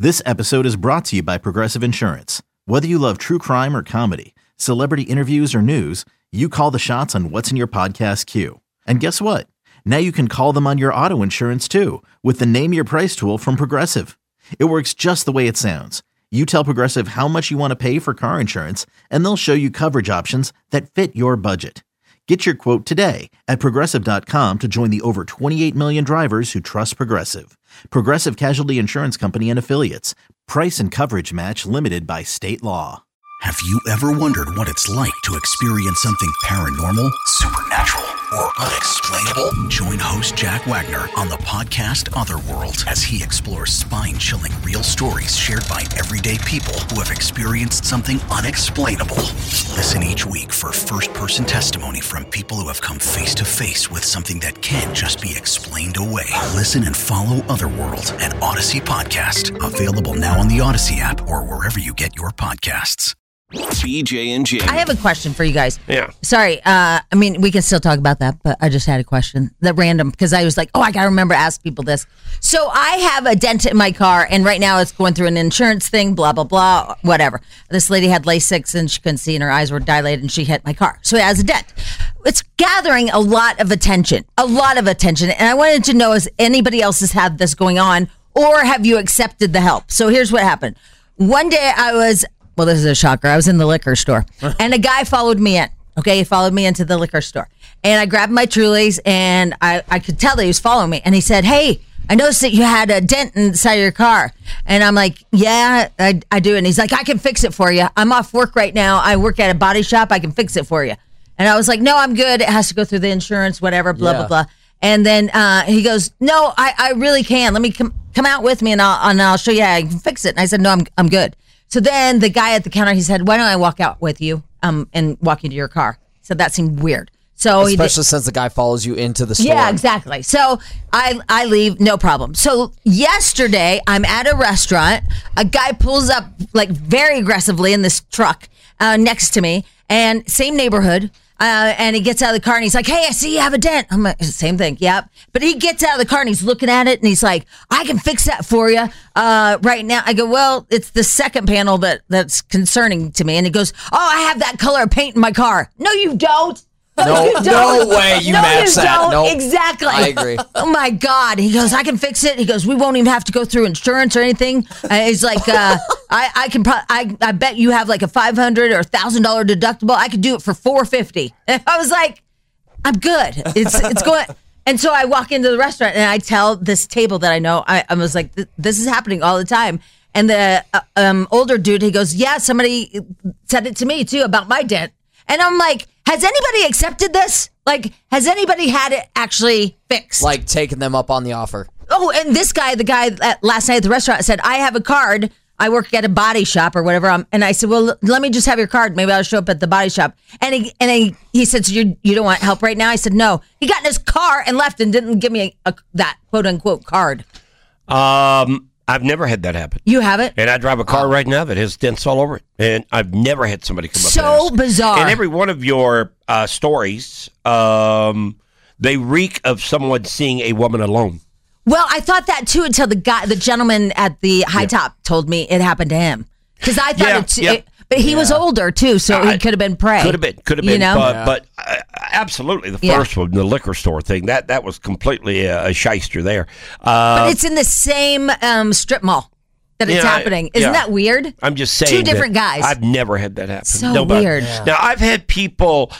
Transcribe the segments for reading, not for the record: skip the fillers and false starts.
This episode is brought to you by Progressive Insurance. Whether you love true crime or comedy, celebrity interviews or news, you call the shots on what's in your podcast queue. And guess what? Now you can call them on your auto insurance too with the Name Your Price tool from Progressive. It works just the way it sounds. You tell Progressive how much you want to pay for car insurance, and they'll show you coverage options that fit your budget. Get your quote today at Progressive.com to join the over 28 million drivers who trust Progressive. Progressive Casualty Insurance Company and Affiliates. Price and coverage match limited by state law. Have you ever wondered what it's like to experience something paranormal, supernatural, or unexplainable? Join host Jack Wagner on the podcast Otherworld as he explores spine-chilling real stories shared by everyday people who have experienced something unexplainable. Listen each week for first-person testimony from people who have come face-to-face with something that can't just be explained away. Listen and follow Otherworld, an Odyssey podcast. Available now on the Odyssey app or wherever you get your podcasts. BJ and Jamie. I have a question for you guys. Yeah. Sorry. We can still talk about that, but I just had a question. That random, because I was like, I got to remember to ask people this. So I have a dent in my car, and right now it's going through an insurance thing, blah, blah, blah, whatever. This lady had LASIK, and she couldn't see, and her eyes were dilated, and she hit my car. So it has a dent. It's gathering a lot of attention. And I wanted to know, has anybody else has had this going on, or have you accepted the help? So here's what happened. One day this is a shocker. I was in the liquor store, and a guy followed me in. Okay, he followed me into the liquor store, and I grabbed my Trulies, and I could tell that he was following me. And he said, "Hey, I noticed that you had a dent inside of your car." And I'm like, "Yeah, I do." And he's like, "I can fix it for you. I'm off work right now. I work at a body shop. I can fix it for you." And I was like, "No, I'm good. It has to go through the insurance, whatever, blah, blah, blah." And then he goes, "No, I really can. Let me come out with me, and I'll show you how I can fix it." And I said, "No, I'm good." So then the guy at the counter, he said, "Why don't I walk out with you and walk you to your car?" So that seemed weird. So especially since the guy follows you into the store. Yeah, exactly. So I leave, no problem. So yesterday, I'm at a restaurant. A guy pulls up like very aggressively in this truck next to me, and same neighborhood. And he gets out of the car and he's like, "Hey, I see you have a dent." I'm like, "Same thing, yep." But he gets out of the car and he's looking at it and he's like, "I can fix that for you right now." I go, "Well, it's the second panel that's concerning to me." And he goes, "Oh, I have that color of paint in my car." No, you don't. No way you match that. No, nope. Exactly. I agree. Oh my God. He goes, "I can fix it." He goes, "We won't even have to go through insurance or anything." He's like, I bet you have like a $500 or $1,000 deductible. I could do it for $450. And I was like, "I'm good. It's going." And so I walk into the restaurant and I tell this table that I know, I was like, "This is happening all the time." And the older dude, he goes, "Yeah, somebody said it to me too about my dent." And I'm like, has anybody accepted this? Like, has anybody had it actually fixed? Like, taking them up on the offer. Oh, and this guy, the guy last night at the restaurant said, "I have a card. I work at a body shop or whatever." And I said, "Well, let me just have your card. Maybe I'll show up at the body shop." And he said, "So you don't want help right now?" I said, "No." He got in his car and left and didn't give me that quote unquote card. I've never had that happen. You haven't? And I drive a car right now that has dents all over it. And I've never had somebody come up so bizarre. And every one of your stories, they reek of someone seeing a woman alone. Well, I thought that too until the gentleman at the high top told me it happened to him. Because I thought but he was older too, so he could have been prey. Could have been. You know? But absolutely, the first one, the liquor store thing, that was completely a shyster there. But it's in the same strip mall that it's happening. Isn't that weird? I'm just saying. Two different guys. I've never had that happen. So weird. Yeah. Now, I've had people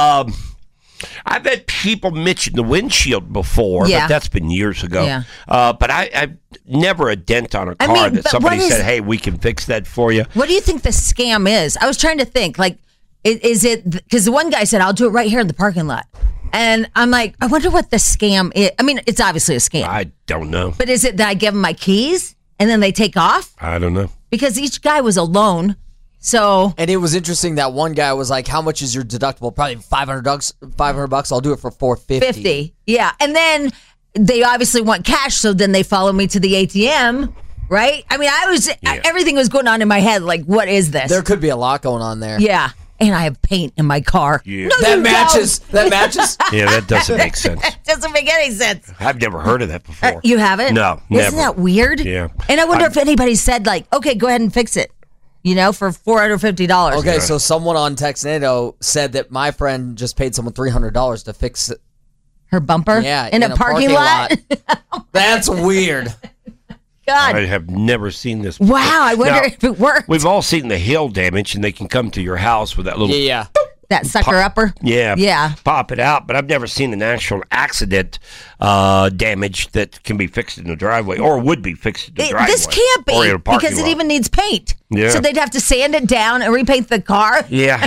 mention the windshield before, but that's been years ago. Yeah. But I've never a dent on a car that somebody said, "Hey, we can fix that for you." What do you think the scam is? I was trying to think, like, is it, because the one guy said, "I'll do it right here in the parking lot." And I'm like, I wonder what the scam is. I mean, it's obviously a scam. I don't know. But is it that I give them my keys and then they take off? I don't know. Because each guy was alone. So, and it was interesting that one guy was like, "How much is your deductible?" "Probably $500. I'll do it for $450. Yeah. And then they obviously want cash, so then they follow me to the ATM, right? I mean, everything was going on in my head. Like, what is this? There could be a lot going on there. Yeah. And I have paint in my car. Yeah. No, that matches. Yeah, that doesn't make sense. doesn't make any sense. I've never heard of that before. You haven't? No, never. Isn't that weird? Yeah. And I wonder if anybody said, like, okay, go ahead and fix it, for $450. Okay, so someone on Textnado said that my friend just paid someone $300 to fix it. Her bumper? Yeah. In a parking lot? That's weird. God. I have never seen this before. Wow, I wonder if it worked. We've all seen the hail damage, and they can come to your house with that little... Yeah. That sucker-upper? Yeah. Pop it out, but I've never seen an actual accident damage that can be fixed in the driveway, or would be fixed in the driveway. This can't be, because it even needs paint. Yeah. So they'd have to sand it down and repaint the car. Yeah,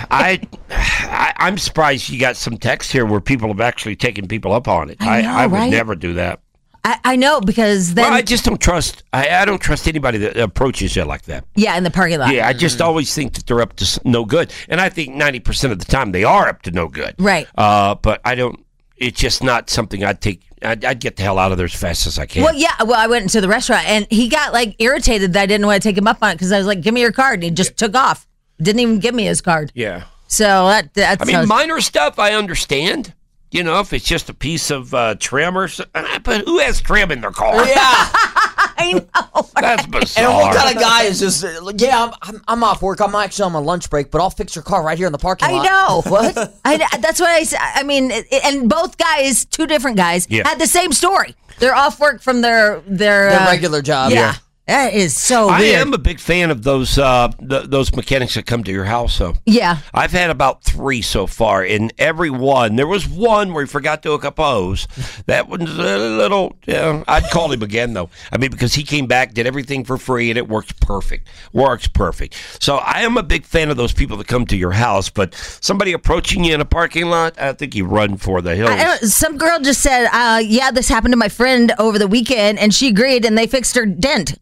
I'm surprised you got some text here where people have actually taken people up on it. I would never do that. I know, because then... Well, I just don't trust... I don't trust anybody that approaches you like that. Yeah, in the parking lot. Yeah, I just always think that they're up to no good. And I think 90% of the time they are up to no good. Right. But I don't... It's just not something I'd take... I'd get the hell out of there as fast as I can. Well, yeah. Well, I went into the restaurant, and he got, irritated that I didn't want to take him up on it, because I was like, give me your card. And he just took off. Didn't even give me his card. Yeah. So that's... I mean, minor stuff I understand. If it's just a piece of trim or something. But who has trim in their car? Yeah. I know. That's bizarre. And what kind of guy is just, I'm off work. I'm actually on my lunch break, but I'll fix your car right here in the parking lot. I know. What? That's what I said. I mean, and both guys, two different guys, had the same story. They're off work from their regular job. Yeah. That is so weird. I am a big fan of those mechanics that come to your house, though. Yeah. I've had about 3 so far. In every one, there was one where he forgot to hook up a hose. That was a little, I'd call him again, though. I mean, because he came back, did everything for free, and it works perfect. So I am a big fan of those people that come to your house, but somebody approaching you in a parking lot, I think you run for the hills. Some girl just said, this happened to my friend over the weekend, and she agreed, and they fixed her dent.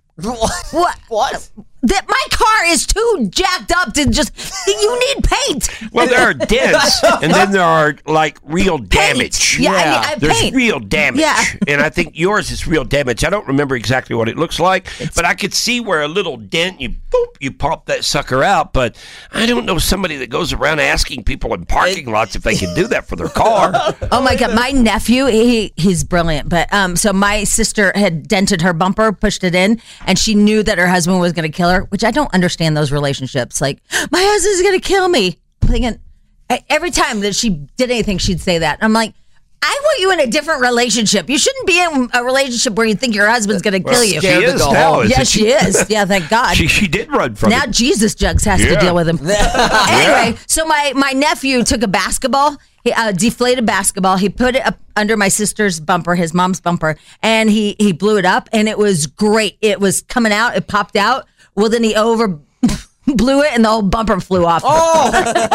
What? That my car is too jacked up to just. You need paint. Well, there are dents, and then there are real damage. Yeah. There's paint. real damage. Yeah. And I think yours is real damage. I don't remember exactly what it looks like, but I could see where a little dent, you pop that sucker out. But I don't know somebody that goes around asking people in parking lots if they can do that for their car. Oh my God, my nephew, he's brilliant. But so my sister had dented her bumper, pushed it in, and she knew that her husband was going to kill her. Which I don't understand those relationships. Like, my husband's going to kill me. I'm thinking, every time that she did anything, she'd say that. I'm like, I want you in a different relationship. You shouldn't be in a relationship where you think your husband's going to kill you. She is now. Yes, she is. Yeah, thank God. She did run from now it. Jesus Jugs has to deal with him. Anyway, so my nephew took a basketball, deflated basketball. He put it up under my sister's bumper, his mom's bumper, and he blew it up, and it was great. It was coming out. It popped out. Well, then he blew it, and the whole bumper flew off. Oh!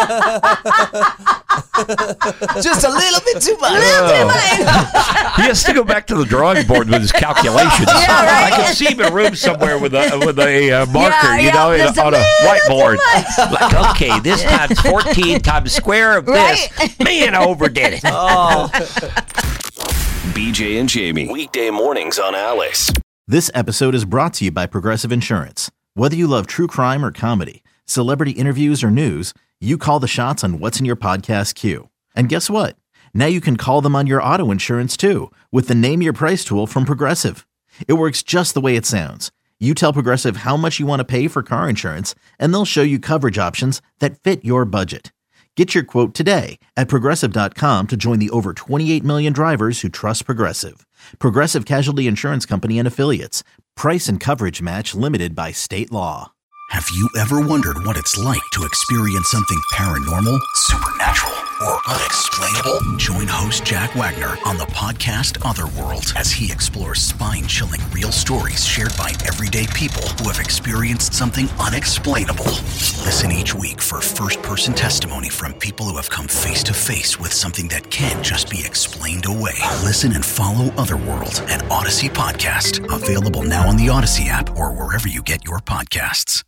Just a little bit too much. He has to go back to the drawing board with his calculations. Yeah, right? I can see him in a room somewhere with a marker, on a whiteboard. Like, okay, this times 14 times square of this. Man, I overdid it. Oh. BJ and Jamie, weekday mornings on Alice. This episode is brought to you by Progressive Insurance. Whether you love true crime or comedy, celebrity interviews or news, you call the shots on what's in your podcast queue. And guess what? Now you can call them on your auto insurance too with the Name Your Price tool from Progressive. It works just the way it sounds. You tell Progressive how much you want to pay for car insurance, and they'll show you coverage options that fit your budget. Get your quote today at Progressive.com to join the over 28 million drivers who trust Progressive. Progressive Casualty Insurance Company and Affiliates. Price and coverage match limited by state law. Have you ever wondered what it's like to experience something paranormal, supernatural, or unexplainable? Join host Jack Wagner on the podcast Otherworld as he explores spine-chilling real stories shared by everyday people who have experienced something unexplainable. Listen each week for first-person testimony from people who have come face-to-face with something that can't just be explained away. Listen and follow Otherworld, an Odyssey podcast. Available now on the Odyssey app or wherever you get your podcasts.